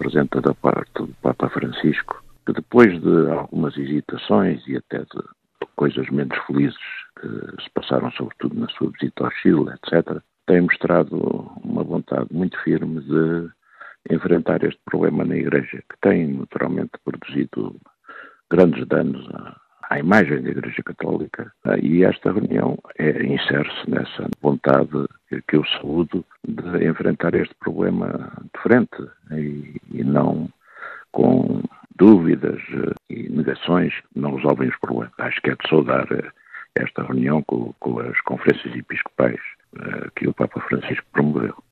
representa da parte do Papa Francisco, que depois de algumas hesitações e até de coisas menos felizes que se passaram sobretudo na sua visita ao Chile, etc., tem mostrado uma vontade muito firme de enfrentar este problema na Igreja, que tem naturalmente produzido grandes danos à imagem da Igreja Católica, e esta reunião insere-se nessa vontade que eu saúdo de enfrentar este problema de frente e não com dúvidas e negações que não resolvem os problemas. Acho que é de saudar esta reunião com as conferências episcopais que o Papa Francisco promoveu.